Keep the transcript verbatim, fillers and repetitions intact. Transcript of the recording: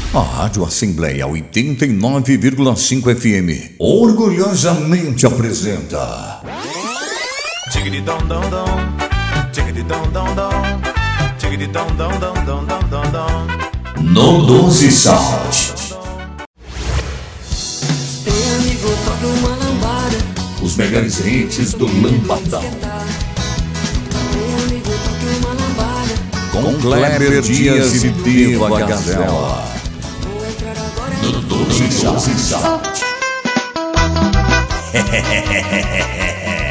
A Rádio Assembleia oitenta e nove vírgula cinco F M orgulhosamente apresenta No doze Sound. Os melhores hits do Lambadão. Com Kleber Dias e Diva Gazela. No doze Sound.